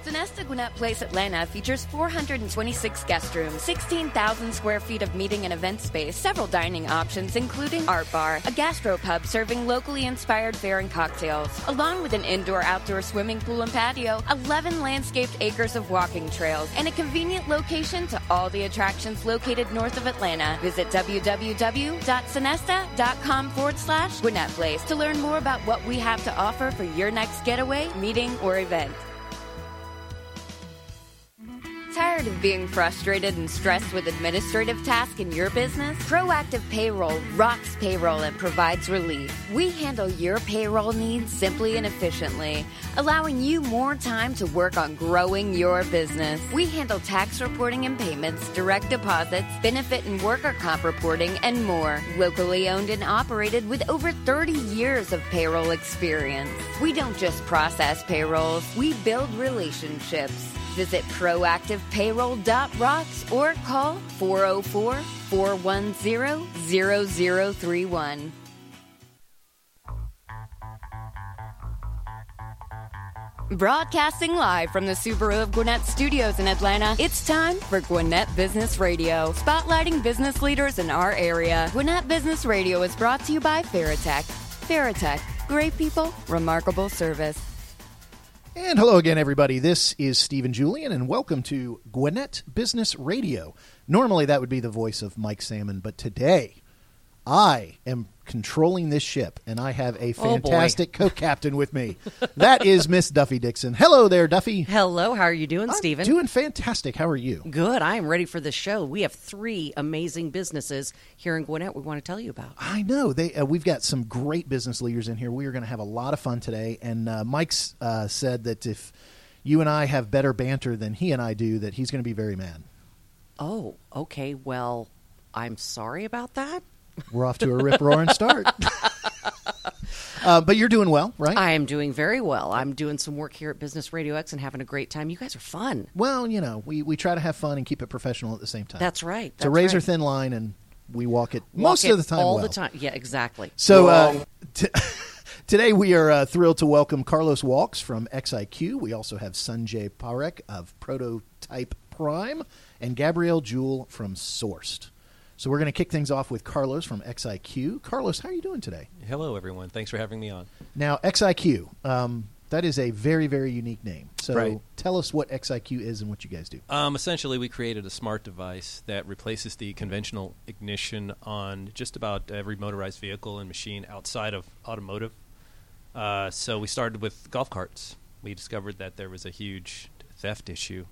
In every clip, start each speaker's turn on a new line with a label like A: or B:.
A: Sonesta Gwinnett Place Atlanta features 426 guest rooms, 16,000 square feet of meeting and event space, several dining options including art bar, a gastropub serving locally inspired fare and cocktails, along with an indoor-outdoor swimming pool and patio, 11 landscaped acres of walking trails, and a convenient location to all the attractions located north of Atlanta. Visit www.sonesta.com/Gwinnett Place to learn more about what we have to offer for your next getaway, meeting, or event. Tired of being frustrated and stressed with administrative tasks in your business? Proactive Payroll rocks payroll and provides relief. We handle your payroll needs simply and efficiently, allowing you more time to work on growing your business. We handle tax reporting and payments, direct deposits, benefit and worker comp reporting, and more. Locally owned and operated with over 30 years of payroll experience. We don't just process payrolls, we build relationships. Visit proactivepayroll.rocks or call 404-410-0031. Broadcasting live from the Subaru of Gwinnett Studios in Atlanta, it's time for Gwinnett Business Radio, spotlighting business leaders in our area. Gwinnett Business Radio is brought to you by Veritech. Veritech, great people, remarkable service.
B: And hello again, everybody. This is Stephen Julian, and welcome to Gwinnett Business Radio. Normally, that would be the voice of Mike Salmon, but today, I am controlling this ship, and I have a fantastic co-captain with me. That is Miss Duffy Dixon. Hello there, Duffy.
C: Hello. How are you doing, Stephen?
B: Doing fantastic. How are you?
C: Good. I am ready for the show. We have 3 amazing businesses here in Gwinnett we want to tell you about.
B: I know. We've got some great business leaders in here. We are going to have a lot of fun today, and Mike's said that if you and I have better banter than he and I do, that he's going to be very mad.
C: Oh, okay. Well, I'm sorry about that.
B: We're off to a rip-roaring start. But you're doing well, right?
C: I am doing very well. I'm doing some work here at Business Radio X and having a great time. You guys are fun.
B: Well, you know, we try to have fun and keep it professional at the same time.
C: That's right.
B: It's a razor-thin line, and we walk it most of the time
C: all
B: well.
C: the time. Yeah, exactly.
B: So today we are thrilled to welcome Carlos Walks from XIQ. We also have Sanjay Parekh of Prototype Prime and Gabrielle Jewell from Sourced. So we're going to kick things off with Carlos from XIQ. Carlos, how are you doing today?
D: Hello, everyone. Thanks for having me on.
B: Now, XIQ, that is a very, very unique name. So Tell us what XIQ is and what you guys do.
D: Essentially, we created a smart device that replaces the conventional ignition on just about every motorized vehicle and machine outside of automotive. So we started with golf carts. We discovered that there was a huge theft issue.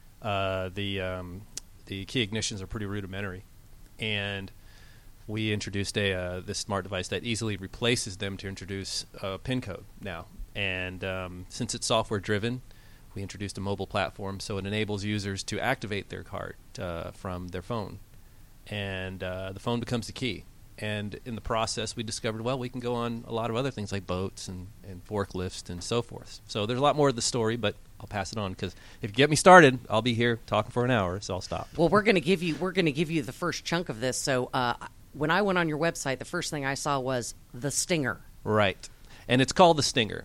D: The key ignitions are pretty rudimentary. And we introduced this smart device that easily replaces them to introduce a PIN code now. And since it's software-driven, we introduced a mobile platform so it enables users to activate their cart from their phone. And the phone becomes the key. And in the process, we discovered, well, we can go on a lot of other things like boats and forklifts and so forth. So there's a lot more of the story, but I'll pass it on because if you get me started, I'll be here talking for an hour, so I'll stop.
C: Well, we're going to give you the first chunk of this. So when I went on your website, the first thing I saw was the Stinger.
D: Right, and it's called the Stinger.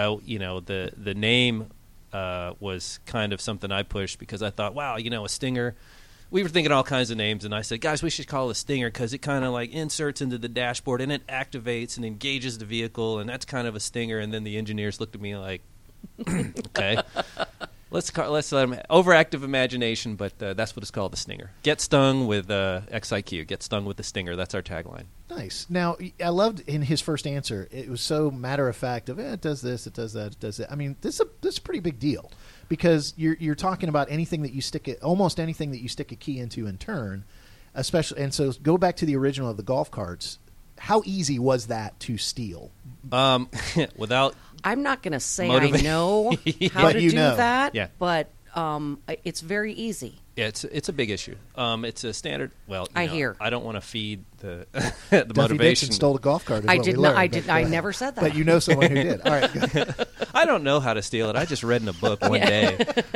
D: The name was kind of something I pushed because I thought, wow, a Stinger. We were thinking all kinds of names, and I said, guys, we should call it a Stinger because it kind of like inserts into the dashboard and it activates and engages the vehicle, and that's kind of a Stinger. And then the engineers looked at me like, okay, let's let them overactive imagination, but that's what it's called, the Stinger. Get stung with XIQ. Get stung with the Stinger. That's our tagline.
B: Nice. Now, I loved in his first answer, it was so matter of fact of it does this, it does that, it does that. I mean, this is a pretty big deal. Because you're talking about anything that you almost anything that you stick a key into and turn, especially. And so go back to the original of the golf carts. How easy was that to steal?
D: Without,
C: I'm not going to say I know how to do that, but it's very easy.
D: Yeah, it's a big issue. It's a standard. Well,
C: I hear.
D: I don't want to feed the
B: Duffy
D: motivation.
B: Dixon stole a golf cart.
C: I never said that.
B: But you know someone who did. All right. Go ahead.
D: I don't know how to steal it. I just read in a book one day.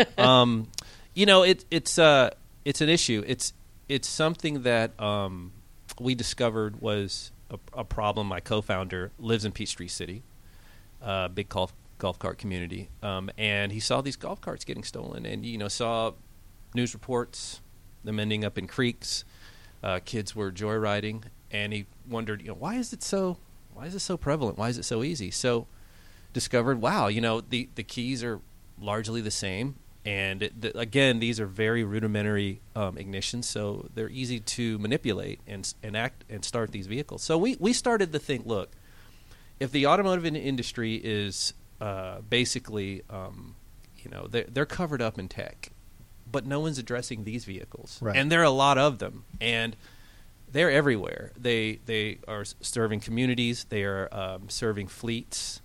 D: It's an issue. It's something that we discovered was a problem. My co-founder lives in Peachtree City, big golf golf cart community, and he saw these golf carts getting stolen, and saw news reports, them ending up in creeks. Kids were joyriding, and he wondered, why is it so prevalent? Why is it so easy? So discovered, wow, the keys are largely the same, and again, these are very rudimentary ignitions, so they're easy to manipulate and act and start these vehicles. So we started to think, look, if the automotive industry is basically, they're covered up in tech, but no one's addressing these vehicles,
B: right.
D: And there are a lot of them, and they're everywhere. They are serving communities, they are serving fleets,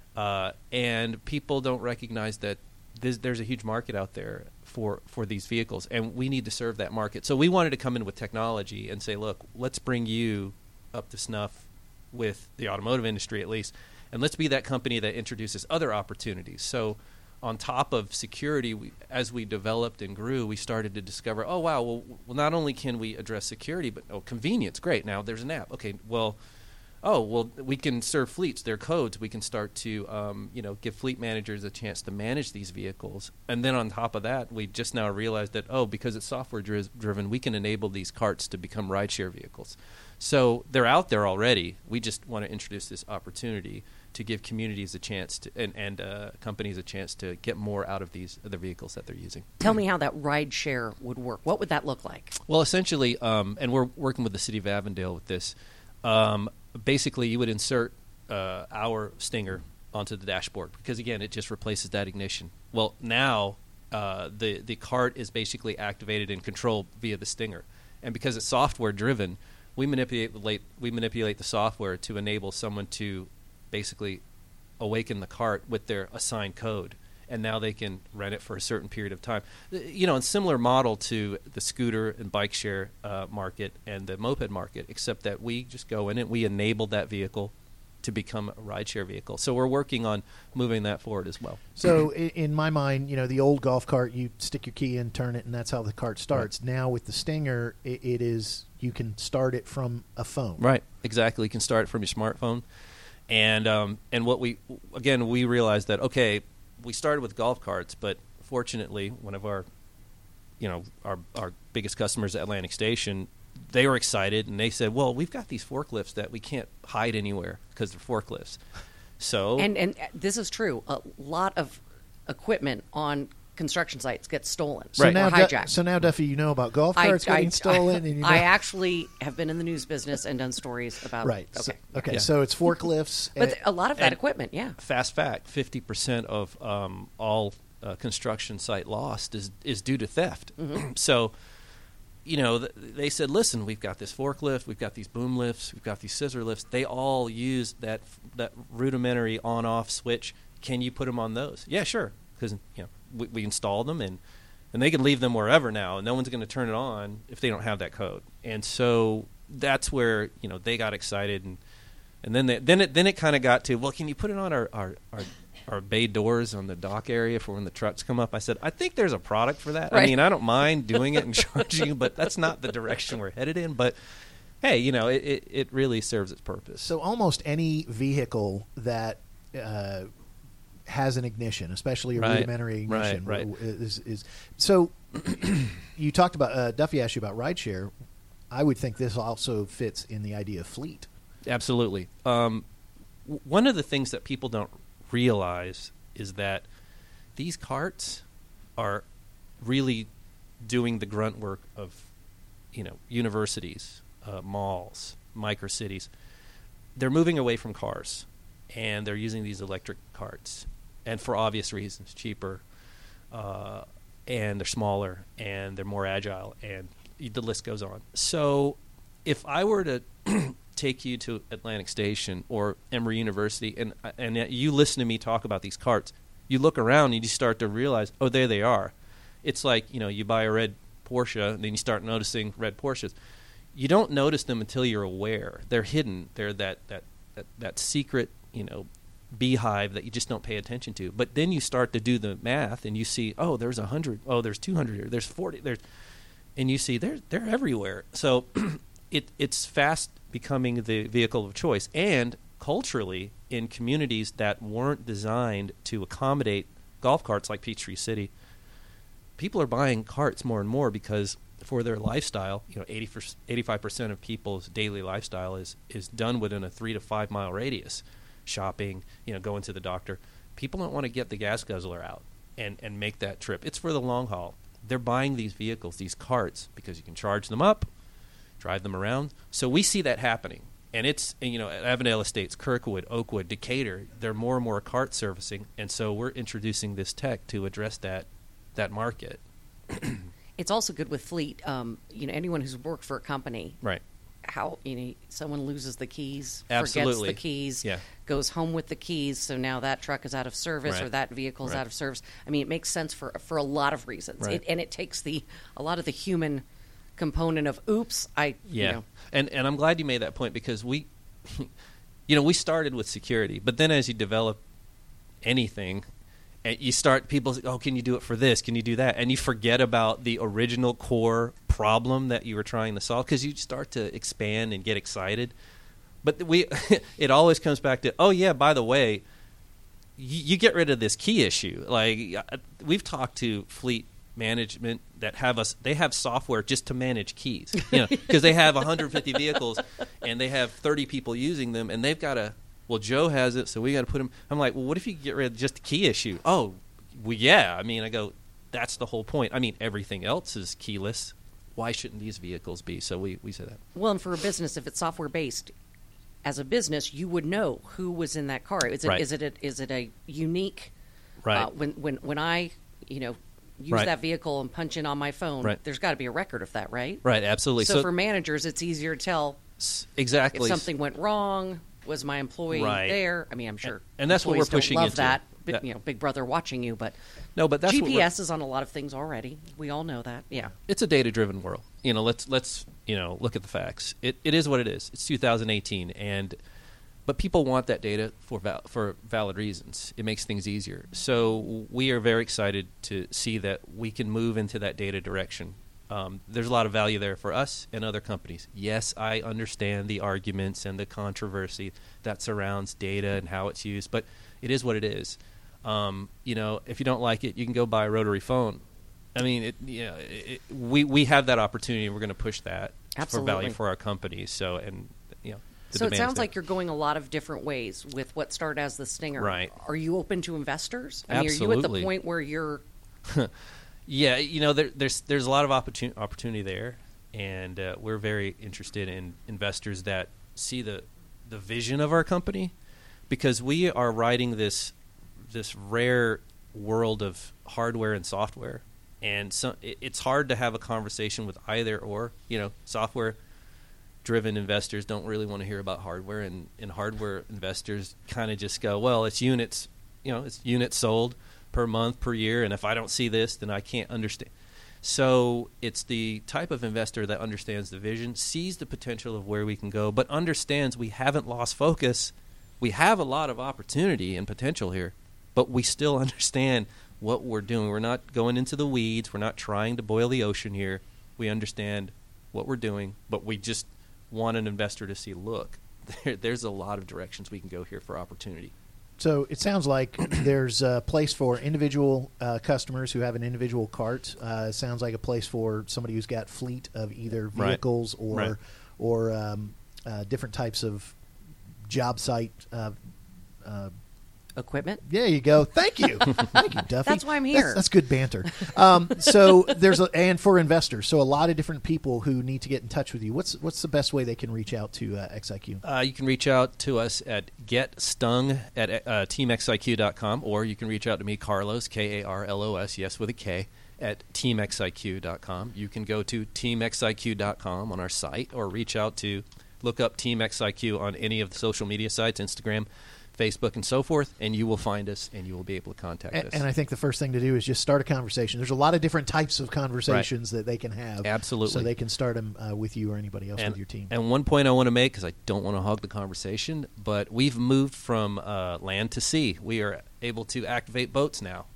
D: and people don't recognize that there's a huge market out there for these vehicles, and we need to serve that market. So we wanted to come in with technology and say, look, let's bring you up to snuff with the automotive industry at least, and let's be that company that introduces other opportunities. So on top of security, as we developed and grew, we started to discover, oh, wow, well, not only can we address security, but convenience, great, now there's an app. Okay, well, we can serve fleets, their codes. We can start to, give fleet managers a chance to manage these vehicles. And then on top of that, we just now realized that, because it's software driven, we can enable these carts to become rideshare vehicles. So they're out there already. We just want to introduce this opportunity to give communities a chance to, and companies a chance to get more out of the vehicles that they're using.
C: Tell me how that rideshare would work. What would that look like?
D: Well, essentially, and we're working with the city of Avondale with this. Basically, you would insert our Stinger onto the dashboard because, again, it just replaces that ignition. Well, now the cart is basically activated and controlled via the Stinger, and because it's software driven, we manipulate the software to enable someone to basically awaken the cart with their assigned code, and now they can rent it for a certain period of time. A similar model to the scooter and bike share market and the moped market, except that we just go in and we enable that vehicle to become a rideshare vehicle. So we're working on moving that forward as well.
B: So in my mind, the old golf cart, you stick your key in, turn it, and that's how the cart starts. Right. Now with the Stinger, it is you can start it from a phone.
D: Right, exactly. You can start it from your smartphone. And what we realized that, okay, we started with golf carts, but fortunately, one of our biggest customers at Atlantic Station, they were excited, and they said, well, we've got these forklifts that we can't hide anywhere because they're forklifts. So
C: and this is true. A lot of equipment on construction sites gets stolen or hijacked.
B: So now, Duffy, about golf carts getting stolen. And
C: I actually have been in the news business and done stories about
B: right.
C: Okay.
B: Okay. Yeah. So it's forklifts.
C: But a lot of that equipment, yeah.
D: Fast fact, 50% of all construction site lost is due to theft. Mm-hmm. So, they said, listen, we've got this forklift, we've got these boom lifts, we've got these scissor lifts. They all use that rudimentary on-off switch. Can you put them on those? Yeah, sure. Because, we installed them, and they can leave them wherever now, and no one's going to turn it on if they don't have that code. And so that's where they got excited, and then it kind of got to, well, can you put it on our bay doors on the dock area for when the trucks come up? I said, I think there's a product for that. Right. I mean, I don't mind doing it and charging you, but that's not the direction we're headed in. But hey, it really serves its purpose.
B: So almost any vehicle that has an ignition, especially a rudimentary ignition.
D: Right.
B: Is so. You talked about Duffy asked you about rideshare. I would think this also fits in the idea of fleet.
D: Absolutely. One of the things that people don't realize is that these carts are really doing the grunt work of universities, malls, microcities. They're moving away from cars, and they're using these electric carts. And for obvious reasons, cheaper, and they're smaller, and they're more agile, and the list goes on. So if I were to take you to Atlantic Station or Emory University, and you listen to me talk about these carts, you look around and you start to realize, oh, there they are. It's like, you buy a red Porsche, and then you start noticing red Porsches. You don't notice them until you're aware. They're hidden. They're that secret, beehive that you just don't pay attention to. But then you start to do the math, and you see, oh, there's 100. Oh, there's 200 here. There's 40. And you see they're everywhere. So it's fast becoming the vehicle of choice. And culturally in communities that weren't designed to accommodate golf carts like Peachtree City, people are buying carts more and more because for their lifestyle, 85% of people's daily lifestyle is done within a 3 to 5 mile radius. Shopping, going to the doctor. People don't want to get the gas guzzler out and make that trip. It's for the long haul. They're buying these vehicles, these carts, because you can charge them up, drive them around. So we see that happening. And it's, at Avondale Estates, Kirkwood, Oakwood, Decatur, there are more and more cart servicing. And so we're introducing this tech to address that market.
C: It's also good with fleet. Anyone who's worked for a company,
D: right?
C: How someone loses the keys,
D: Absolutely.
C: forgets the keys, goes home with the keys. So now that truck is out of service, or that vehicle is out of service. I mean, it makes sense for a lot of reasons, and it takes a lot of the human component of oops. And
D: I'm glad you made that point because we started with security, but then as you develop anything. And you start, people say, can you do it for this? Can you do that? And you forget about the original core problem that you were trying to solve because you start to expand and get excited. But it always comes back to, by the way, you get rid of this key issue. Like, we've talked to fleet management that they have software just to manage keys, because they have 150 vehicles and they have 30 people using them and they've got to, well, Joe has it, so we got to put him. I'm like, well, what if you get rid of just the key issue? Oh, well, yeah. I mean, I go, that's the whole point. I mean, everything else is keyless. Why shouldn't these vehicles be? So we say that.
C: Well, and for a business, if it's software based, as a business, you would know who was in that car. Is it a unique?
D: Right.
C: When I use that vehicle and punch in on my phone, there's got to be a record of that, right?
D: Right. Absolutely.
C: So for managers, it's easier to tell
D: exactly
C: if something went wrong. Was my employee there? I mean, I'm sure,
D: and that's what we're pushing
C: love
D: into.
C: That, Big Brother watching you, but
D: that's
C: GPS is on a lot of things already. We all know that. Yeah,
D: it's a data-driven world. Let's look at the facts. It is what it is. It's 2018, but people want that data for valid reasons. It makes things easier. So we are very excited to see that we can move into that data direction. There's a lot of value there for us and other companies. Yes, I understand the arguments and the controversy that surrounds data and how it's used, but it is what it is. If you don't like it, you can go buy a rotary phone. I mean, we have that opportunity. We're going to push that for value for our company. So it
C: sounds like you're going a lot of different ways with what started as the Stinger.
D: Right?
C: Are you open to investors?
D: Absolutely.
C: Are you at the point where you're
D: Yeah, there's a lot of opportunity there, and we're very interested in investors that see the vision of our company, because we are riding this rare world of hardware and software, and so it's hard to have a conversation with either or. Software-driven investors don't really want to hear about hardware, and hardware investors kind of just go, well, it's units, it's units sold per month, per year, and if I don't see this, then I can't understand. So it's the type of investor that understands the vision, sees the potential of where we can go, but understands we haven't lost focus. We have a lot of opportunity and potential here, but we still understand what we're doing. We're not going into the weeds. We're not trying to boil the ocean here. We understand what we're doing, but we just want an investor to see, look, there's a lot of directions we can go here for opportunity.
B: So it sounds like there's a place for individual customers who have an individual cart. It sounds like a place for somebody who's got fleet of either vehicles or different types of job site
C: equipment.
B: There you go. Thank you. Thank you, Duffy.
C: That's why I'm here.
B: That's good banter. So there's and for investors, so a lot of different people who need to get in touch with you. What's the best way they can reach out to XIQ?
D: You can reach out to us at getstung@teamxiq.com, or you can reach out to me, Carlos, Karlos, yes with a K, at teamxiq.com. You can go to teamxiq.com on our site, or look up Team XIQ on any of the social media sites, Instagram, Facebook, and so forth, and you will find us, and you will be able to contact us.
B: And I think the first thing to do is just start a conversation. There's a lot of different types of conversations that they can have.
D: Absolutely.
B: So they can start them with you or anybody else with your team.
D: And one point I want to make, because I don't want to hog the conversation, but we've moved from land to sea. We are able to activate boats now.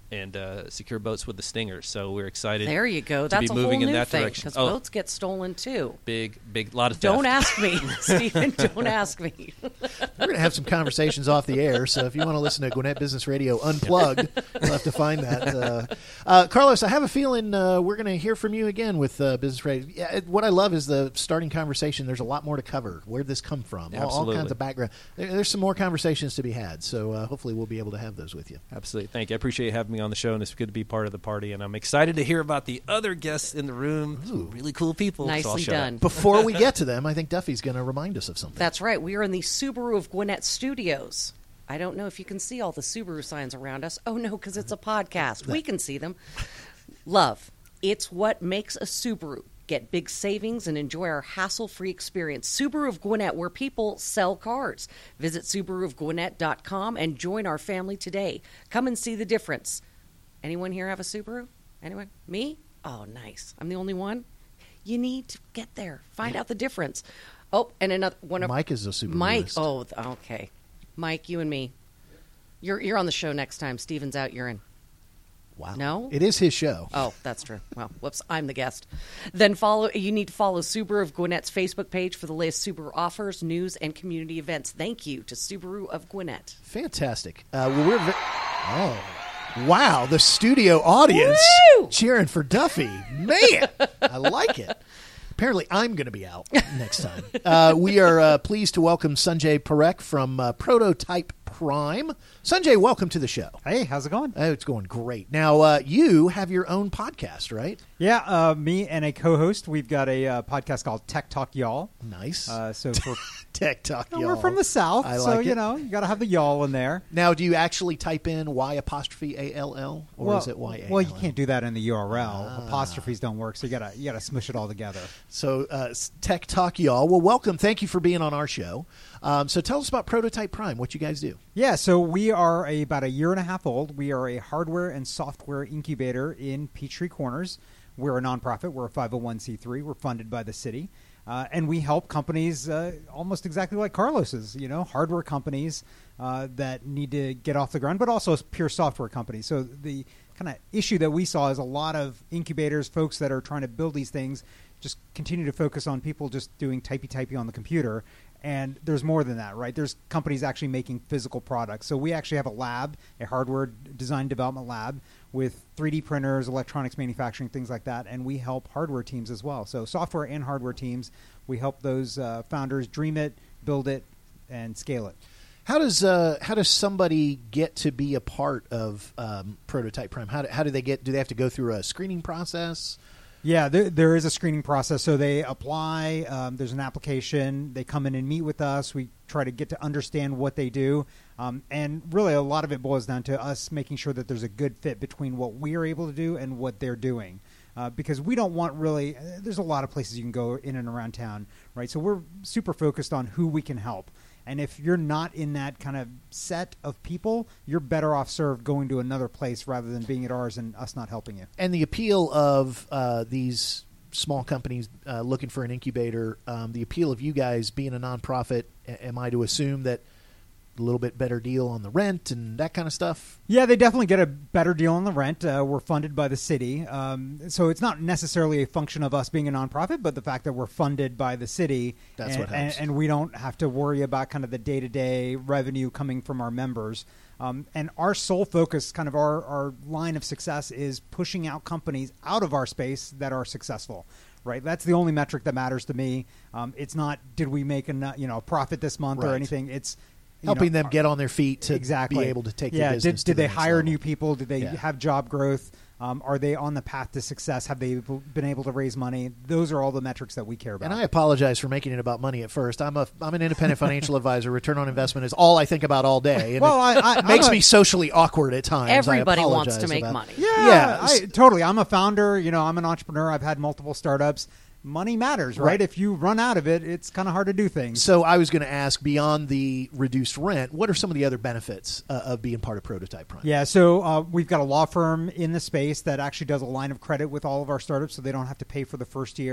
D: and secure boats with the Stinger. So we're excited.
C: There you go.
D: To
C: That's
D: be
C: a
D: moving
C: whole
D: in
C: new
D: that
C: thing
D: direction.
C: because boats get stolen too.
D: Big lot of theft.
C: Don't ask me, Stephen. Don't ask me.
B: We're going to have some conversations off the air, so if you want to listen to Gwinnett Business Radio Unplugged, you'll have to find that. Carlos, I have a feeling we're going to hear from you again with Business Radio. Yeah, what I love is the starting conversation. There's a lot more to cover. Where did this come from? All kinds of background. There's some more conversations to be had, so hopefully we'll be able to have those with you.
D: Absolutely. Thank you. I appreciate you having me on the show, and it's good to be part of the party, and I'm excited to hear about the other guests in the room. Some really cool people.
C: Nicely done.
B: Before we get to them, I think Duffy's going to remind us of something.
C: That's right. We are in the Subaru of Gwinnett Studios. I don't know if you can see all the Subaru signs around us. Oh, no, because it's a podcast. We can see them. Love. It's what makes a Subaru. Get big savings and enjoy our hassle-free experience. Subaru of Gwinnett, where people sell cars. Visit SubaruofGwinnett.com and join our family today. Come and see the difference. Anyone here have a Subaru? Anyone? Me? Oh, nice. I'm the only one? You need to get there. Find out the difference. Oh, and another one.
B: Mike is a Subaru.
C: Mike. Oh, okay. Mike, you and me. You're on the show next time. Steven's out. You're in.
B: Wow.
C: No?
B: It is his show.
C: Oh, that's true. Well, whoops, I'm the guest. Then you need to follow Subaru of Gwinnett's Facebook page for the latest Subaru offers, news, and community events. Thank you to Subaru of Gwinnett.
B: Fantastic. Wow, the studio audience cheering for Duffy. Man, I like it. Apparently, I'm going to be out next time. We are pleased to welcome Sanjay Parekh from Prototype Prime. Sanjay, welcome to the show.
E: Hey, how's it going?
B: It's going great. Now, you have your own podcast, right?
E: Yeah, me and a co-host. We've got a podcast called Tech Talk Y'all.
B: Nice.
E: So for
B: Tech Talk Y'all.
E: We're from the South,
B: I like
E: so
B: it.
E: you got to have the y'all in there.
B: Now, do you actually type in Y''ALL or is it YALL?
E: Well, you can't do that in the URL. Apostrophes don't work, so you gotta smush it all together.
B: So, Tech Talk Y'all. Well, welcome. Thank you for being on our show. So tell us about Prototype Prime, what you guys do.
E: Yeah, so we are about a year and a half old. We are a hardware and software incubator in Peachtree Corners. We're a nonprofit. We're a 501c3. We're funded by the city. And we help companies almost exactly like Carlos's, hardware companies that need to get off the ground, but also pure software companies. So the kind of issue that we saw is a lot of incubators, folks that are trying to build these things, just continue to focus on people just doing typey on the computer. And there's more than that, right? There's companies actually making physical products. So we actually have a lab, a hardware design development lab with 3D printers, electronics manufacturing, things like that. And we help hardware teams as well. So software and hardware teams, we help those founders dream it, build it, and scale it.
B: How does somebody get to be a part of Prototype Prime? How do they get? Do they have to go through a screening process?
E: Yeah, there is a screening process. So they apply. There's an application. They come in and meet with us. We try to get to understand what they do. And really, a lot of it boils down to us making sure that there's a good fit between what we are able to do and what they're doing. Because we don't want really – there's a lot of places you can go in and around town, right? So we're super focused on who we can help. And if you're not in that kind of set of people, you're better off served going to another place rather than being at ours and us not helping you.
B: And the appeal of these small companies looking for an incubator, the appeal of you guys being a nonprofit, am I to assume that a little bit better deal on the rent and that kind of stuff?
E: Yeah, they definitely get a better deal on the rent. We're funded by the city. So it's not necessarily a function of us being a nonprofit, but the fact that we're funded by the city.
B: That's what helps.
E: And we don't have to worry about kind of the day-to-day revenue coming from our members. And our sole focus, kind of our line of success, is pushing out companies out of our space that are successful. Right, that's the only metric that matters to me. It's not did we make a profit this month or anything. It's
B: helping them get on their feet to
E: exactly.
B: be able to take their business.
E: Did they
B: next
E: hire
B: level.
E: new people? Did they have job growth? Are they on the path to success? Have they been able to raise money? Those are all the metrics that we care about.
B: And I apologize for making it about money at first. I'm an independent financial advisor. Return on investment is all I think about all day. And
E: well,
B: it makes me socially awkward at times.
C: Everybody wants to make money.
E: Yeah, totally. I'm a founder. I'm an entrepreneur. I've had multiple startups. Money matters, right? If you run out of it, it's kind of hard to do things.
B: So I was going to ask, beyond the reduced rent, what are some of the other benefits of being part of Prototype Prime?
E: Yeah, so we've got a law firm in the space that actually does a line of credit with all of our startups so they don't have to pay for the first year.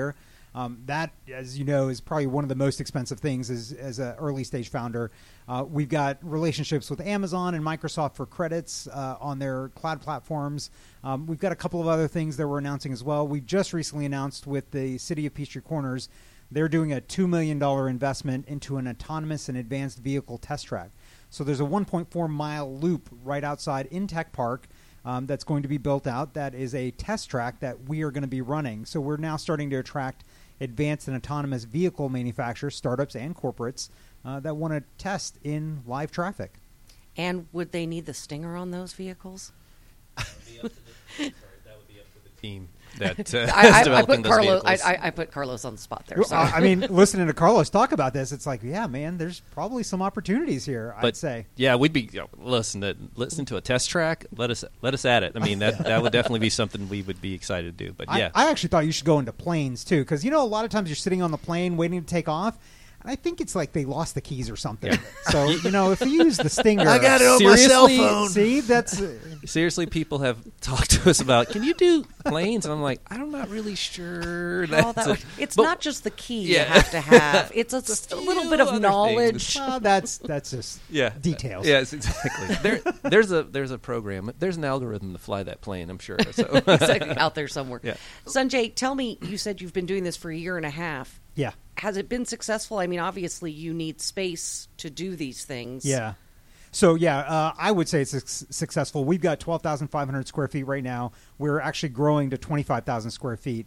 E: That, as you know, is probably one of the most expensive things as an early stage founder. We've got relationships with Amazon and Microsoft for credits on their cloud platforms. We've got a couple of other things that we're announcing as well. We just recently announced with the City of Peachtree Corners, they're doing a $2 million investment into an autonomous and advanced vehicle test track. So there's a 1.4-mile loop right outside in Tech Park that's going to be built out. That is a test track that we are going to be running. So we're now starting to attract advanced and autonomous vehicle manufacturers, startups and corporates that want to test in live traffic.
C: And would they need the stinger on those vehicles?
D: That would be up to the team that is
C: I
D: developing
C: put
D: those
C: Carlos.
D: vehicles.
C: I put Carlos on the spot there.
E: Well,
C: Sorry.
E: I mean, listening to Carlos talk about this, it's like, yeah, man, there's probably some opportunities here, I'd say.
D: Yeah, we'd be listen to a test track. Let us at it. I mean, that would definitely be something we would be excited to do. But yeah,
E: I actually thought you should go into planes too, because a lot of times you're sitting on the plane waiting to take off. And I think it's like they lost the keys or something.
D: Yeah.
E: So, if you use the Stinger.
B: I got it on my cell phone.
E: See, that's.
D: Seriously, people have talked to us about, can you do planes? And I'm like, I'm not really sure.
C: It's not just the key you have to have. It's a little bit of knowledge.
E: That's just details.
D: Yes, exactly. There's a program. There's an algorithm to fly that plane, I'm sure. So.
C: Exactly, out there somewhere.
D: Yeah.
C: Sanjay, tell me, you said you've been doing this for a year and a half.
E: Yeah.
C: Has it been successful? I mean, obviously, you need space to do these things.
E: Yeah. So, I would say it's successful. We've got 12,500 square feet right now. We're actually growing to 25,000 square feet.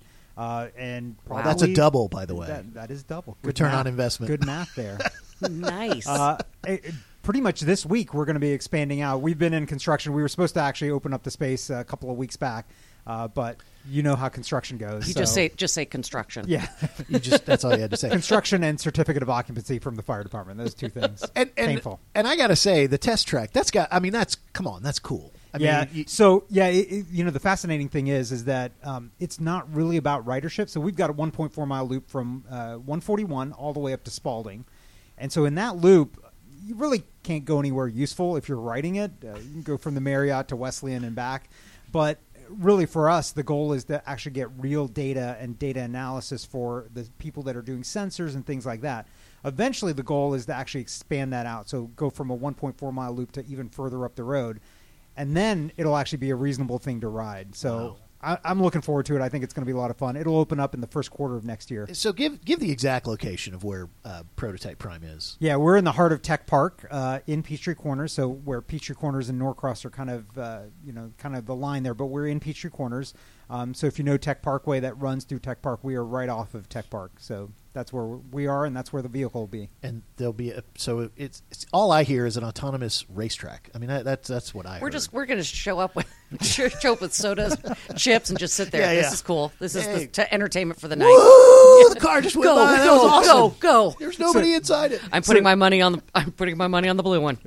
E: And probably,
B: that's a double, by the way.
E: That is double. Good
B: Return
E: math.
B: on investment.
E: Good math there.
C: Nice.
E: Pretty much this week, we're going to be expanding out. We've been in construction. We were supposed to actually open up the space a couple of weeks back. But you know how construction goes.
C: You just say construction.
E: Yeah.
B: That's all you had to say.
E: Construction and certificate of occupancy from the fire department. Those two things. Painful.
B: And I got to say, the test track, that's cool. I mean,
E: the fascinating thing is that it's not really about ridership. So we've got a 1.4-mile loop from 141 all the way up to Spalding. And so in that loop, you really can't go anywhere useful if you're riding it. You can go from the Marriott to Wesleyan and back. But really, for us, the goal is to actually get real data and data analysis for the people that are doing sensors and things like that. Eventually, the goal is to actually expand that out. So go from a 1.4-mile loop to even further up the road. And then it'll actually be a reasonable thing to ride. So
B: wow.
E: I'm looking forward to it. I think it's going to be a lot of fun. It'll open up in the first quarter of next year.
B: So give the exact location of where Prototype Prime is.
E: Yeah, we're in the heart of Tech Park in Peachtree Corners. So where Peachtree Corners and Norcross are kind of the line there. But we're in Peachtree Corners. So if you know Tech Parkway that runs through Tech Park, we are right off of Tech Park. So that's where we are, and that's where the vehicle will be.
B: And there'll be it's all I hear is an autonomous racetrack. I mean, that's what I heard.
C: We're going to show up with sodas, chips, and just sit there.
B: Yeah,
C: This is cool. This is the entertainment for the night.
B: Woo! The car just went by. That was awesome.
C: Go.
B: There's nobody inside it.
C: I'm putting my money on the blue one.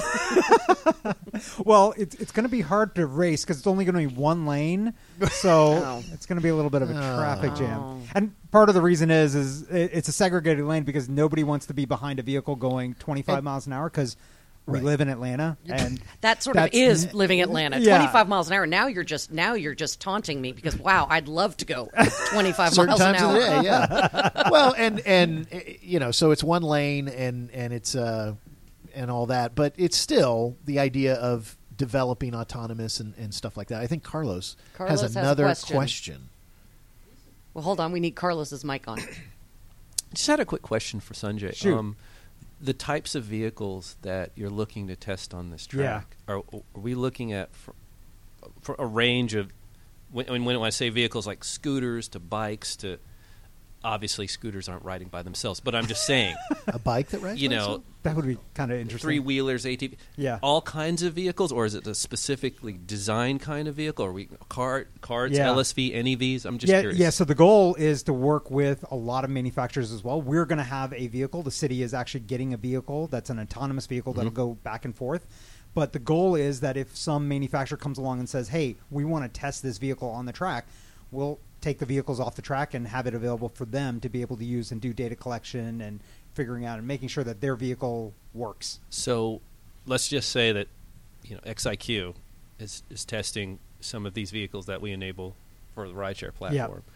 E: Well, it's going to be hard to race because it's only going to be one lane, so it's going to be a little bit of a traffic jam. And part of the reason is it's a segregated lane because nobody wants to be behind a vehicle going 25 miles an hour because we live in Atlanta, and
C: that sort of is living in Atlanta.
E: Yeah.
C: 25 miles an hour. Now you're just taunting me because wow, I'd love to go 25
B: Certain
C: miles an
B: times
C: hour.
B: of the day, yeah. Well, and so it's one lane and it's and all that, but it's still the idea of developing autonomous and stuff like that. I think Carlos has another question.
C: Well, hold on. We need Carlos's mic on.
D: Just had a quick question for Sanjay.
E: Shoot.
D: The types of vehicles that you're looking to test on this track, are we looking at for a range of, when I say vehicles, like scooters to bikes to, obviously scooters aren't riding by themselves, but I'm just saying.
B: A bike that rides by itself?
E: That would be kind of interesting.
D: Three-wheelers, ATV, all kinds of vehicles, or is it a specifically designed kind of vehicle? Are we carts, LSV, NEVs? I'm just curious.
E: Yeah, so the goal is to work with a lot of manufacturers as well. We're going to have a vehicle. The city is actually getting a vehicle that's an autonomous vehicle that'll go back and forth. But the goal is that if some manufacturer comes along and says, hey, we want to test this vehicle on the track, we'll take the vehicles off the track and have it available for them to be able to use and do data collection and figuring out and making sure that their vehicle works.
D: So let's just say that XIQ is testing some of these vehicles that we enable for the rideshare platform.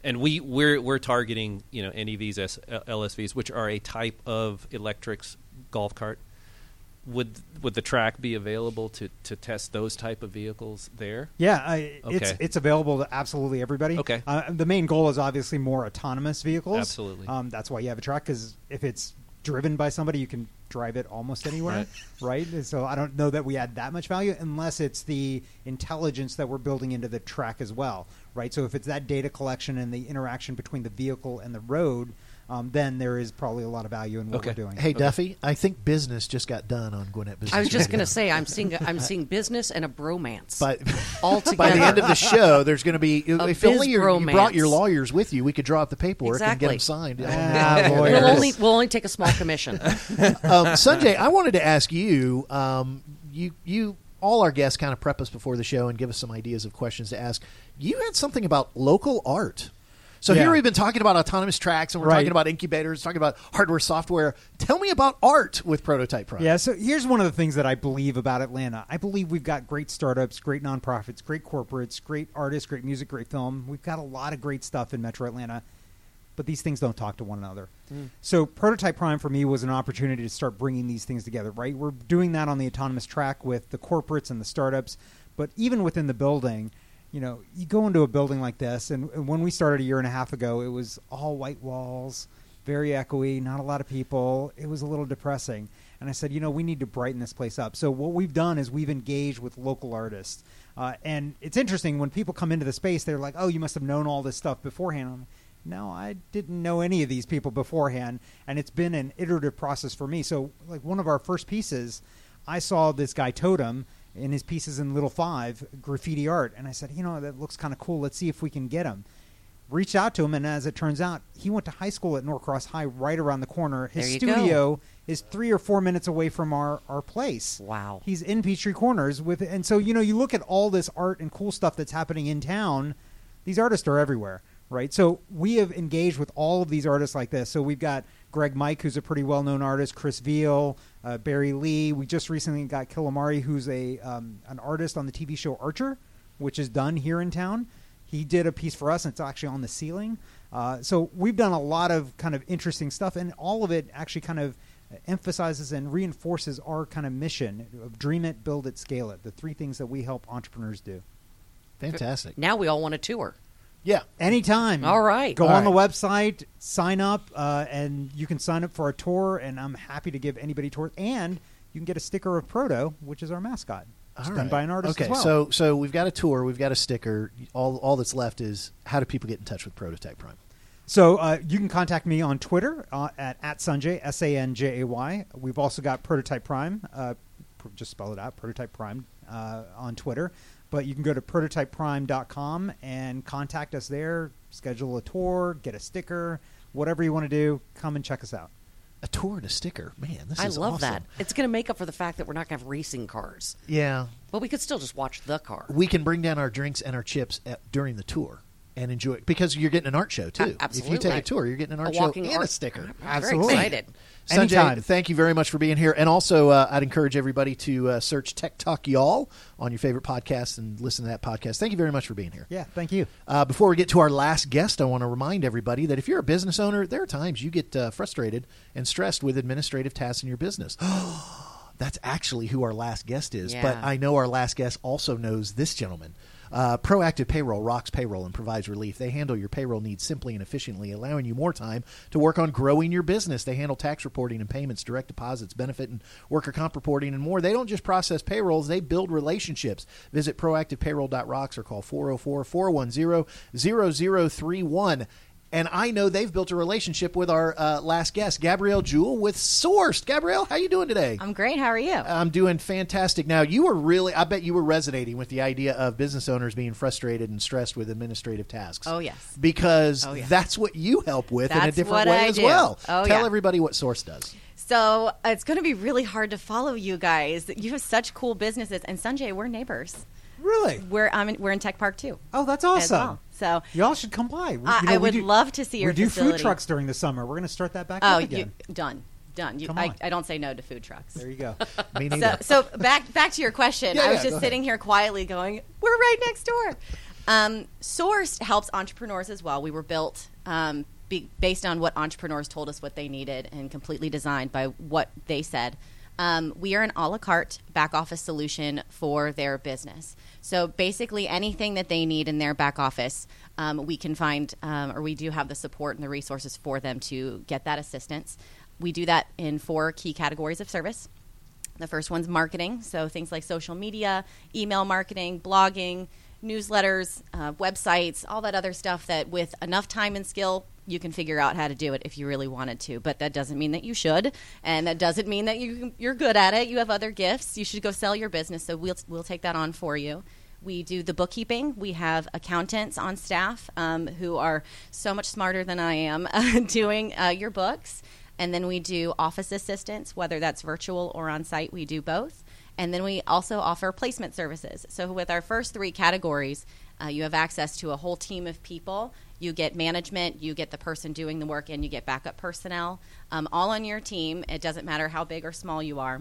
D: And we're targeting NEVs, LSVs, which are a type of Electrix golf cart. Would the track be available to test those type of vehicles there?
E: Yeah, it's available to absolutely everybody.
D: Okay.
E: The main goal is obviously more autonomous vehicles.
D: Absolutely.
E: That's why you have a track, because if it's driven by somebody, you can drive it almost anywhere, right? So I don't know that we add that much value unless it's the intelligence that we're building into the track as well, right? So if it's that data collection and the interaction between the vehicle and the road, then there is probably a lot of value in what we're doing.
B: Hey, Duffy, I think business just got done on Gwinnett Business.
C: I was just going to say, I'm seeing business and a bromance.
B: But
C: all together.
B: By the end of the show, there's going to be, if only you brought your lawyers with you, we could draw up the paperwork and get them signed.
C: We'll only take a small commission.
B: Sanjay, I wanted to ask you, you all our guests kind of prep us before the show and give us some ideas of questions to ask. You had something about local art. So here we've been talking about autonomous tracks, and we're talking about incubators, talking about hardware, software. Tell me about art with Prototype Prime.
E: Yeah, so here's one of the things that I believe about Atlanta. I believe we've got great startups, great nonprofits, great corporates, great artists, great music, great film. We've got a lot of great stuff in Metro Atlanta, but these things don't talk to one another. So Prototype Prime for me was an opportunity to start bringing these things together, right? We're doing that on the autonomous track with the corporates and the startups, but even within the building, you go into a building like this, and when we started a year and a half ago, it was all white walls, very echoey, not a lot of people. It was a little depressing. And I said, we need to brighten this place up. So what we've done is we've engaged with local artists. And it's interesting, when people come into the space, they're like, oh, you must have known all this stuff beforehand. I'm like, no, I didn't know any of these people beforehand. And it's been an iterative process for me. So like one of our first pieces, I saw this guy Totem in his pieces in Little Five, graffiti art. And I said, that looks kind of cool. Let's see if we can get him. Reached out to him, and as it turns out, he went to high school at Norcross High right around the corner. His studio is 3 or 4 minutes away from our place.
C: Wow.
E: He's in Peachtree Corners. And so, you look at all this art and cool stuff that's happening in town. These artists are everywhere, right? So we have engaged with all of these artists like this. So we've got Greg Mike, who's a pretty well-known artist, Chris Veal, Barry Lee. We just recently got Killamari, who's an artist on the TV show Archer, which is done here in town. He did a piece for us, and it's actually on the ceiling. So we've done a lot of kind of interesting stuff, and all of it actually kind of emphasizes and reinforces our kind of mission of dream it, build it, scale it, the 3 things that we help entrepreneurs do.
B: Fantastic.
C: Now we all want a tour.
B: Yeah.
E: Anytime.
C: All right.
E: Go on the website, sign up, and you can sign up for a tour, and I'm happy to give anybody tours. And you can get a sticker of Proto, which is our mascot. It's done by an artist as well.
B: Okay, so we've got a tour, we've got a sticker. All that's left is, how do people get in touch with Prototype Prime?
E: So you can contact me on Twitter at Sanjay, Sanjay. We've also got Prototype Prime, just spell it out, Prototype Prime on Twitter. But you can go to prototypeprime.com and contact us there, schedule a tour, get a sticker, whatever you want to do, come and check us out.
B: A tour and a sticker. Man, this is awesome.
C: I love that. It's going to make up for the fact that we're not going to have racing cars.
B: Yeah.
C: But we could still just watch the car.
B: We can bring down our drinks and our chips during the tour and enjoy it, because you're getting an art show, too.
C: Absolutely.
B: If you take a tour, you're getting an art show and a sticker.
C: I'm very excited.
B: Sanjay,
E: anytime.
B: Thank you very much for being here. And also, I'd encourage everybody to search Tech Talk Y'all on your favorite podcast and listen to that podcast. Thank you very much for being here.
E: Yeah, thank you.
B: Before we get to our last guest, I want to remind everybody that if you're a business owner, there are times you get frustrated and stressed with administrative tasks in your business. That's actually who our last guest is. Yeah. But I know our last guest also knows this gentleman. Proactive Payroll rocks payroll and provides relief. They handle your payroll needs simply and efficiently, allowing you more time to work on growing your business. They handle tax reporting and payments, direct deposits, benefit and worker comp reporting, and more. They don't just process payrolls, they build relationships. Visit proactivepayroll.rocks or call 404-410-0031. And I know they've built a relationship with our last guest, Gabrielle Jewell with Sourced. Gabrielle, how you doing today?
F: I'm great. How are you?
B: I'm doing fantastic. Now, I bet you were resonating with the idea of business owners being frustrated and stressed with administrative tasks.
F: Oh, yes.
B: Because that's what you help with in a different way as well. Tell everybody what Sourced does.
F: So it's going to be really hard to follow you guys. You have such cool businesses. And Sanjay, we're neighbors.
E: Really?
F: We're in Tech Park, too.
E: Oh, that's awesome.
F: Well. So
E: y'all should come by.
F: I would love to see your facility.
E: We do food trucks during the summer. We're going to start that back up again.
F: Done. I don't say no to food trucks.
E: There you go.
B: Me neither.
F: So back to your question. I was just sitting here quietly going, we're right next door. Sourced helps entrepreneurs as well. We were built based on what entrepreneurs told us what they needed and completely designed by what they said. We are an a la carte back office solution for their business. So basically anything that they need in their back office, we can find, or we do have the support and the resources for them to get that assistance. We do that in 4 key categories of service. The first one's marketing, so things like social media, email marketing, blogging, newsletters, websites, all that other stuff that with enough time and skill, you can figure out how to do it if you really wanted to. But that doesn't mean that you should, and that doesn't mean that you're good at it. You have other gifts. You should go sell your business, so we'll take that on for you. We do the bookkeeping. We have accountants on staff who are so much smarter than I am doing your books. And then we do office assistance, whether that's virtual or on site. We do both. And then we also offer placement services. So with our first 3 categories, you have access to a whole team of people. You get management, you get the person doing the work, and you get backup personnel all on your team. It doesn't matter how big or small you are.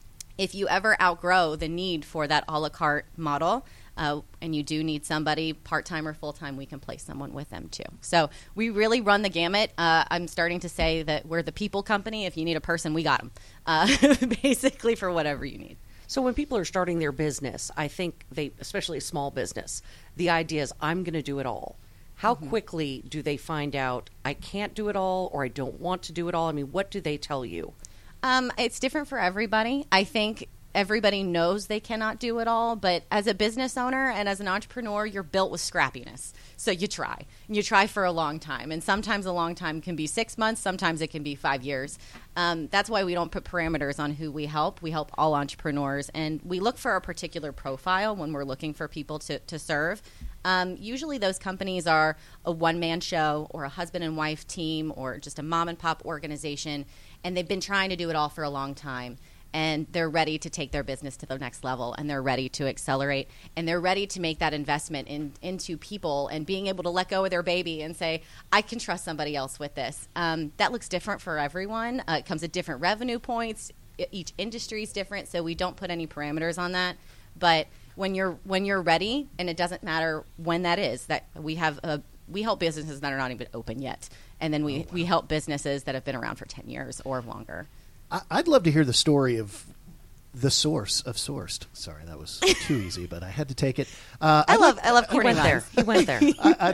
F: If you ever outgrow the need for that a la carte model, and you do need somebody part-time or full-time, we can place someone with them too. So we really run the gamut. I'm starting to say that we're the people company. If you need a person, we got them, basically for whatever you need.
C: So when people are starting their business, I think especially a small business, the idea is I'm going to do it all. How quickly do they find out I can't do it all or I don't want to do it all? I mean, what do they tell you?
F: It's different for everybody. I think everybody knows they cannot do it all, but as a business owner and as an entrepreneur, you're built with scrappiness. So you try. And you try for a long time. And sometimes a long time can be 6 months. Sometimes it can be 5 years. That's why we don't put parameters on who we help. We help all entrepreneurs. And we look for a particular profile when we're looking for people to serve. Usually those companies are a one-man show or a husband and wife team or just a mom-and-pop organization, and they've been trying to do it all for a long time. And they're ready to take their business to the next level, and they're ready to accelerate, and they're ready to make that investment into people and being able to let go of their baby and say, I can trust somebody else with this. That looks different for everyone. It comes at different revenue points. Each industry is different, so we don't put any parameters on that. But when you're ready, and it doesn't matter when that is, that we help businesses that are not even open yet, and then we help businesses that have been around for 10 years or longer.
B: I'd love to hear the story of the source of Sourced. Sorry, that was too easy, but I had to take it.
F: I love corny lines.
C: You went there.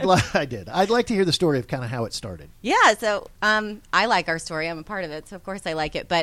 B: I did. I'd like to hear the story of kind of how it started.
F: Yeah, so I like our story. I'm a part of it, so of course I like it. But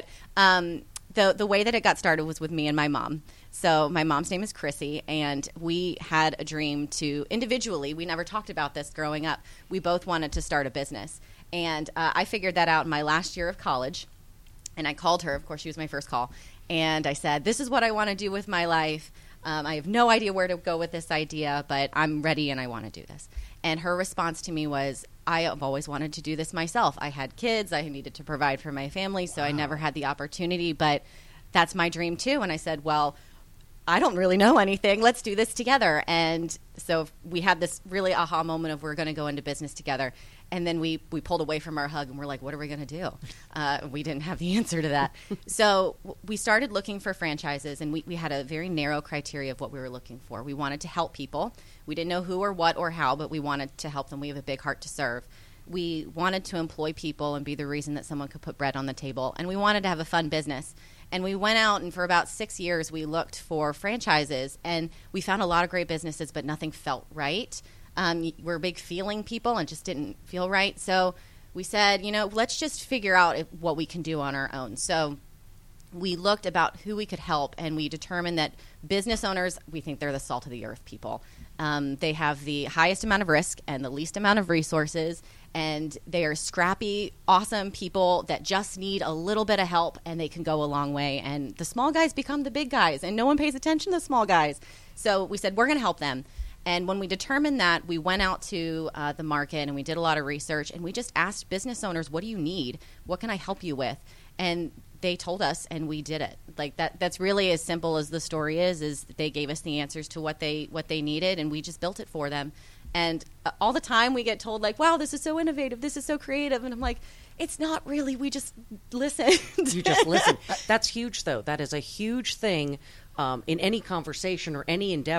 F: the way that it got started was with me and my mom. So my mom's name is Chrissy, and we had a dream to individually. We never talked about this growing up. We both wanted to start a business, and I figured that out in my last year of college. And I called her. Of course, she was my first call. And I said, this is what I want to do with my life. I have no idea where to go with this idea, but I'm ready and I want to do this. And her response to me was, I have always wanted to do this myself. I had kids. I needed to provide for my family, so I never had the opportunity. But that's my dream, too. And I said, well, I don't really know anything. Let's do this together. And so we had this really aha moment of we're going to go into business together. And then we pulled away from our hug and we're like, what are we going to do? We didn't have the answer to that. So we started looking for franchises, and we had a very narrow criteria of what we were looking for. We wanted to help people. We didn't know who or what or how, but we wanted to help them. We have a big heart to serve. We wanted to employ people and be the reason that someone could put bread on the table. And we wanted to have a fun business. And we went out, and for about 6 years, we looked for franchises. And we found a lot of great businesses, but nothing felt right. We're big feeling people and just didn't feel right. So we said, let's just figure out what we can do on our own. So we looked about who we could help, and we determined that business owners, we think they're the salt of the earth people. They have the highest amount of risk and the least amount of resources, and they are scrappy, awesome people that just need a little bit of help, and they can go a long way. And the small guys become the big guys, and no one pays attention to the small guys. So we said, we're going to help them. And when we determined that, we went out to the market and we did a lot of research, and we just asked business owners, what do you need? What can I help you with? And they told us, and we did it. Like that's really as simple as the story is they gave us the answers to what they needed, and we just built it for them. And all the time we get told, like, wow, this is so innovative, this is so creative. And I'm like, it's not really, we just listen.
C: You just listen. That's huge, though. That is a huge thing in any conversation or any endeavor.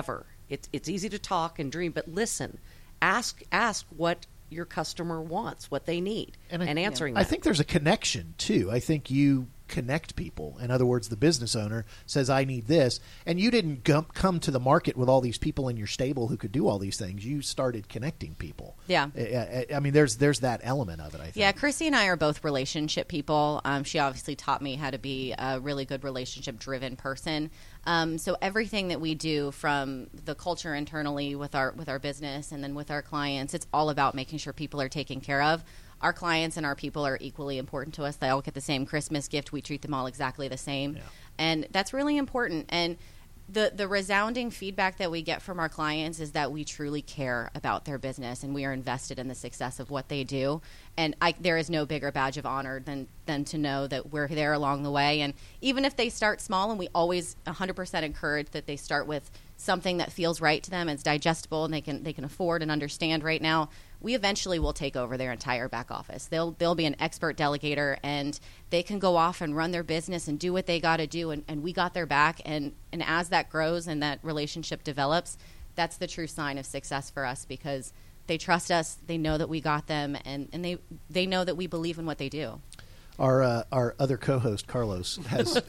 C: It's easy to talk and dream, but listen. Ask what your customer wants, what they need, and answering that.
B: I think there's a connection, too. I think you connect people. In other words, the business owner says, I need this. And you didn't come to the market with all these people in your stable who could do all these things. You started connecting people.
F: Yeah.
B: I mean, there's that element of it, I think.
F: Yeah, Chrissy and I are both relationship people. She obviously taught me how to be a really good relationship-driven person. So everything that we do, from the culture internally with our business and then with our clients, it's all about making sure people are taken care of. Our clients and our people are equally important to us. They all get the same Christmas gift. We treat them all exactly the same. Yeah. And that's really important. And the resounding feedback that we get from our clients is that we truly care about their business and we are invested in the success of what they do. And there is no bigger badge of honor than to know that we're there along the way. And even if they start small, and we always 100% encourage that they start with something that feels right to them, it's digestible, and they can afford and understand right now, we eventually will take over their entire back office. They'll be an expert delegator, and they can go off and run their business and do what they got to do, and we got their back. And as that grows and that relationship develops, that's the true sign of success for us, because they trust us, they know that we got them, and they know that we believe in what they do.
B: Our other co-host, Carlos, has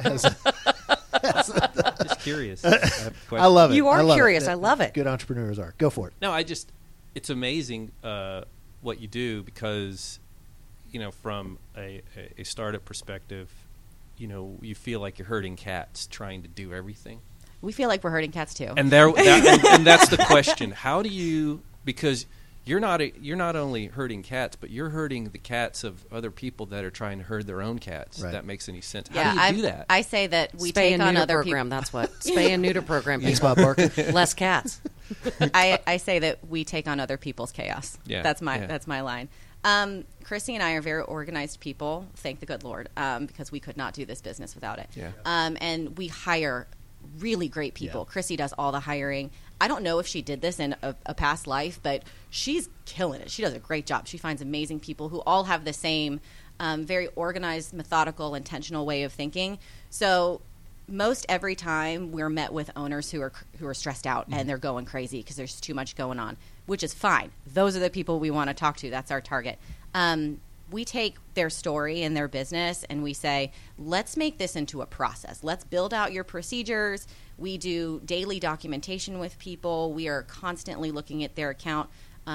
D: just curious. I have a question.
B: I love it.
C: You are curious.
B: I
C: love it.
B: Good entrepreneurs are. Go for it.
D: No, it's amazing what you do, because, from a startup perspective, you feel like you're herding cats trying to do everything.
F: We feel like we're herding cats too.
D: And and that's the question. How do you, because you're not only herding cats, but you're herding the cats of other people that are trying to herd their own cats. Right. If that makes any sense. How do you do that?
F: I say that we take on other
C: program.
F: people.
C: That's what spay and neuter program.
B: Thanks, Bob Barker.
C: Less cats.
F: I say that we take on other people's chaos.
D: Yeah.
F: That's my line. Chrissy and I are very organized people. Thank the good Lord, because we could not do this business without it.
D: Yeah.
F: And we hire really great people. Yeah. Chrissy does all the hiring. I don't know if she did this in a past life, but she's killing it. She does a great job. She finds amazing people who all have the same very organized, methodical, intentional way of thinking. So most every time we're met with owners who are stressed out and they're going crazy because there's too much going on, which is fine. Those are the people we want to talk to. That's our target. We take their story and their business and we say, let's make this into a process. Let's build out your procedures. We do daily documentation with people. We are constantly looking at their account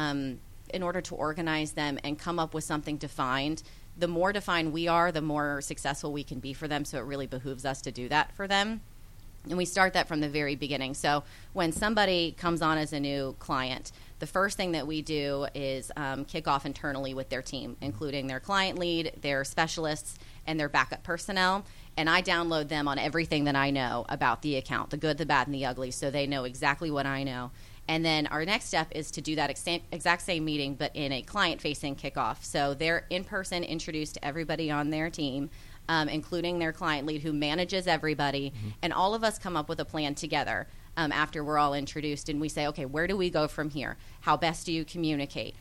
F: in order to organize them and come up with something defined. The more defined we are, the more successful we can be for them. So it really behooves us to do that for them. And we start that from the very beginning. So when somebody comes on as a new client, the first thing that we do is kick off internally with their team, including their client lead, their specialists, and their backup personnel. And I download them on everything that I know about the account, the good, the bad, and the ugly, so they know exactly what I know. And then our next step is to do that exact same meeting, but in a client-facing kickoff. So they're in person, introduced to everybody on their team, including their client lead who manages everybody. Mm-hmm. And all of us come up with a plan together after we're all introduced. And we say, okay, where do we go from here? How best do you communicate?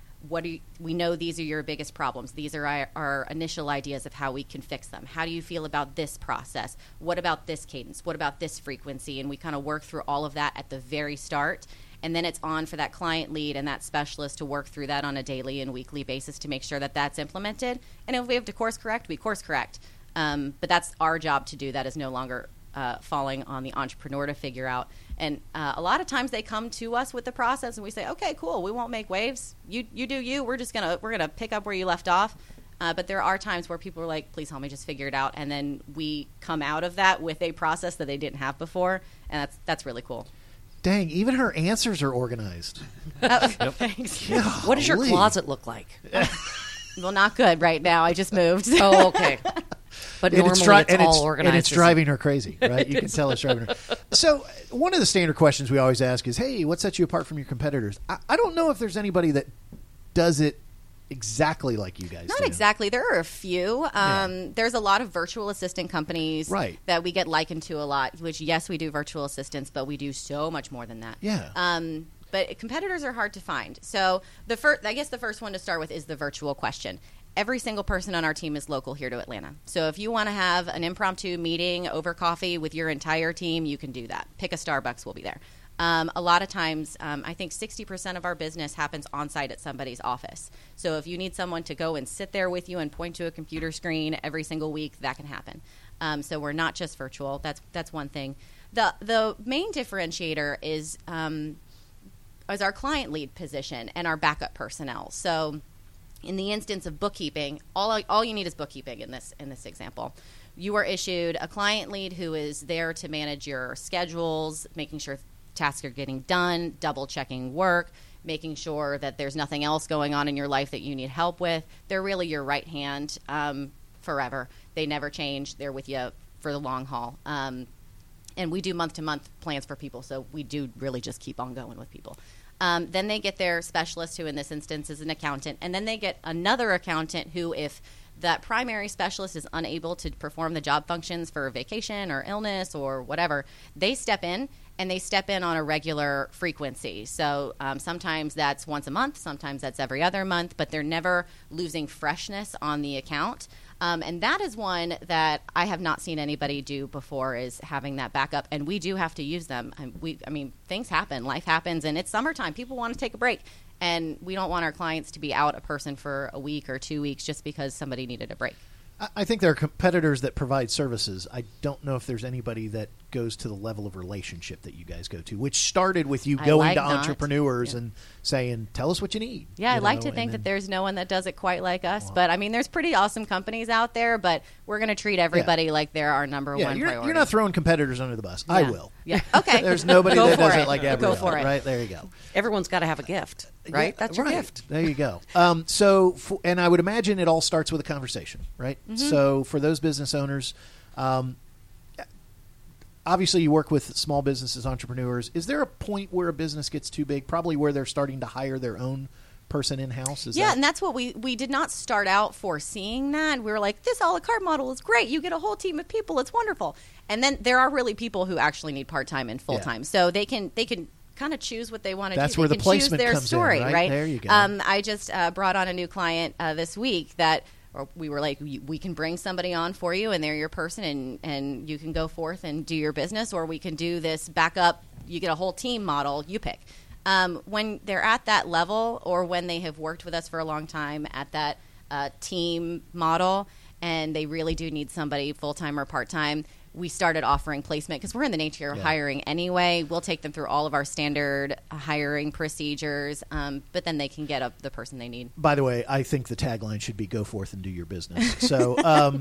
F: We know these are your biggest problems. These are our initial ideas of how we can fix them. How do you feel about this process? What about this cadence? What about this frequency? And we kind of work through all of that at the very start. And then it's on for that client lead and that specialist to work through that on a daily and weekly basis to make sure that that's implemented. And if we have to course correct, we course correct. But that's our job to do. That is no longer falling on the entrepreneur to figure out. And a lot of times they come to us with the process and we say, okay, cool, we won't make waves. You do you. We're gonna pick up where you left off. But there are times where people are like, please help me just figure it out. And then we come out of that with a process that they didn't have before. And that's really cool.
B: Dang, even her answers are organized.
F: Thanks.
C: What does your closet look like?
F: Well, not good right now. I just moved.
C: Oh, okay. But normally it's all organized.
B: And it's driving her crazy, right? You can tell it's driving her. So one of the standard questions we always ask is, hey, what sets you apart from your competitors? I don't know if there's anybody that does it exactly like you guys do.
F: Not exactly. There are a few. There's a lot of virtual assistant companies that we get likened to a lot, which, yes, we do virtual assistants, but we do so much more than that.
B: Yeah.
F: But competitors are hard to find. So the first one to start with is the virtual question. Every single person on our team is local here to Atlanta. So if you want to have an impromptu meeting over coffee with your entire team, you can do that. Pick a Starbucks, we'll be there. A lot of times, I think 60% of our business happens on site at somebody's office. So if you need someone to go and sit there with you and point to a computer screen every single week, that can happen. So we're not just virtual. That's one thing. The main differentiator is our client lead position and our backup personnel. So in the instance of bookkeeping, all you need is bookkeeping in this example. You are issued a client lead who is there to manage your schedules, making sure tasks are getting done, double checking work, making sure that there's nothing else going on in your life that you need help with. They're really your right hand forever. They never change. They're with you for the long haul. And we do month-to-month plans for people, so we do really just keep on going with people. Then they get their specialist, who in this instance is an accountant, and then they get another accountant who, if that primary specialist is unable to perform the job functions for vacation or illness or whatever, they step in, and they step in on a regular frequency. So sometimes that's once a month, sometimes that's every other month, but they're never losing freshness on the account. And that is one that I have not seen anybody do before, is having that backup. And we do have to use them. I mean, things happen, life happens, and it's summertime. People want to take a break. And we don't want our clients to be out a person for a week or 2 weeks just because somebody needed a break.
B: I think there are competitors that provide services. I don't know if there's anybody that goes to the level of relationship that you guys go to, which started with you going to entrepreneurs and saying, tell us what you need.
F: Yeah, I like to think that there's no one that does it quite like us. But, I mean, there's pretty awesome companies out there, but we're going to treat everybody like they're our number one priority.
B: You're not throwing competitors under the bus.
F: Yeah.
B: I will.
F: Yeah. Okay.
B: There's nobody that does it like Gabrielle.
F: Go for it.
B: Right? There you go.
C: Everyone's got to have a gift, right? That's your gift.
B: There you go. And I would imagine it all starts with a conversation, right? Mm-hmm. So for those business owners, obviously you work with small businesses, entrepreneurs. Is there a point where a business gets too big, probably where they're starting to hire their own person in-house?
F: And that's what we did not start out foreseeing that. We were like, this a la carte model is great. You get a whole team of people. It's wonderful. And then there are really people who actually need part-time and full-time. Yeah. So they can kind of choose what they want to do.
B: That's where the placement
F: choose their
B: comes
F: story,
B: in,
F: right?
B: There you go.
F: I just brought on a new client this week that we were like, we can bring somebody on for you, and they're your person, and you can go forth and do your business, or we can do this backup, you get a whole team model, you pick. When they're at that level, or when they have worked with us for a long time at that team model, and they really do need somebody full-time or part-time, we started offering placement because we're in the nature of hiring anyway. We'll take them through all of our standard hiring procedures, but then they can get the person they need.
B: By the way, I think the tagline should be "Go forth and do your business." So,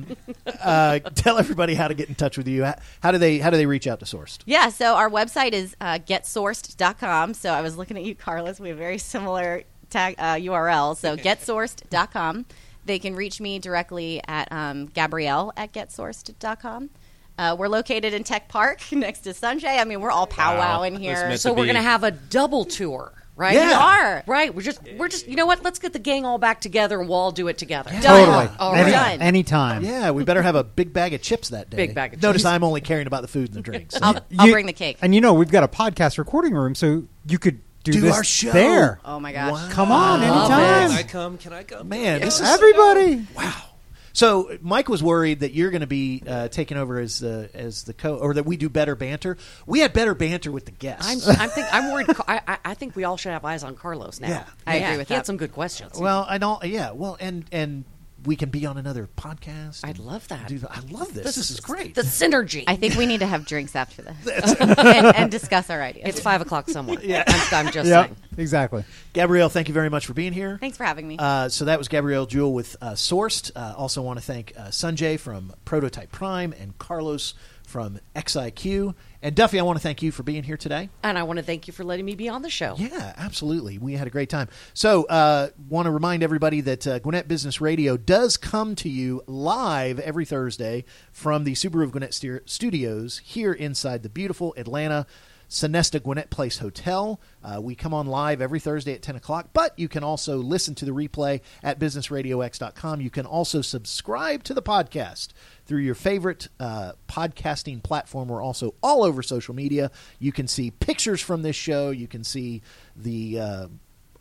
B: tell everybody how to get in touch with you. How do they reach out to Sourced?
F: Yeah, so our website is getsourced.com. So I was looking at you, Carlos. We have very similar URL. So getsourced.com. They can reach me directly at Gabrielle at getsourced.com. We're located in Tech Park next to Sanjay. I mean, we're all powwowing here.
C: So we're going to have a double tour, right?
B: Yeah.
F: We are.
C: Right. We're just. You know what? Let's get the gang all back together and we'll all do it together.
B: Yeah.
F: Done.
E: Totally.
F: Done.
E: Anytime.
B: Yeah, we better have a big bag of chips that day.
C: Big bag of
B: Notice
C: chips.
B: I'm only caring about the food and the drinks.
F: I'll bring the cake.
E: And we've got a podcast recording room, so you could do this
B: our show
E: there.
F: Oh, my gosh.
B: Wow.
E: Come on, anytime.
D: Can I come?
B: Man, this is
E: Everybody.
B: wow. So Mike was worried that you're going to be taking over as the or that we do better banter. We had better banter with the guests.
C: I'm worried. I think we all should have eyes on Carlos now.
B: Yeah.
F: I agree with
C: He
F: that.
C: had some good questions.
B: Well, I don't. Yeah. Well, and we can be on another podcast.
C: I'd love that.
B: I love this. This is great.
C: The synergy.
F: I think we need to have drinks after this and discuss our ideas.
C: It's 5 o'clock somewhere.
B: Yeah.
C: I'm just
E: Yep,
C: saying.
E: exactly.
B: Gabrielle, thank you very much for being here.
F: Thanks for having me.
B: So that was Gabrielle Jewell with Sourced. Also want to thank Sanjay from Prototype Prime and Carlos from XIQ. And Duffy, I want to thank you for being here today.
C: And I want to thank you for letting me be on the show.
B: Yeah, absolutely. We had a great time. So want to remind everybody that Gwinnett Business Radio does come to you live every Thursday from the Subaru of Gwinnett Studios here inside the beautiful Atlanta Sonesta Gwinnett Place Hotel. We come on live every Thursday at 10 o'clock, but you can also listen to the replay at businessradiox.com. You can also subscribe to the podcast through your favorite podcasting platform. We're also all over social media. You can see pictures from this show. You can see the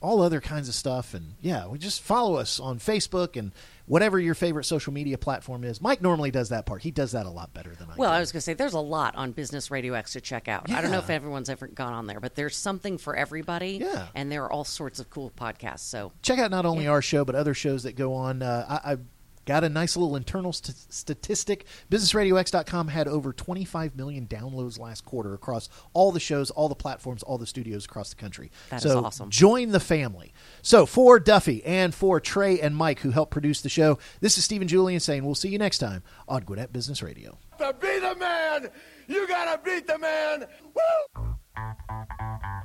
B: all other kinds of stuff. And yeah, we just follow us on Facebook and whatever your favorite social media platform is. Mike normally does that part. He does that a lot better than I do.
C: Well, I was going to say, there's a lot on Business Radio X to check out.
B: Yeah.
C: I don't know if everyone's ever gone on there, but there's something for everybody.
B: Yeah.
C: And there are all sorts of cool podcasts. So
B: check out not only our show, but other shows that go on. I've got a nice little internal statistic. BusinessRadioX.com had over 25 million downloads last quarter across all the shows, all the platforms, all the studios across the country.
C: That is awesome.
B: Join the family. So for Duffy and for Trey and Mike, who helped produce the show, this is Stephen Julian saying we'll see you next time on Gwinnett Business Radio.
G: To be the man, you got to beat the man. Woo!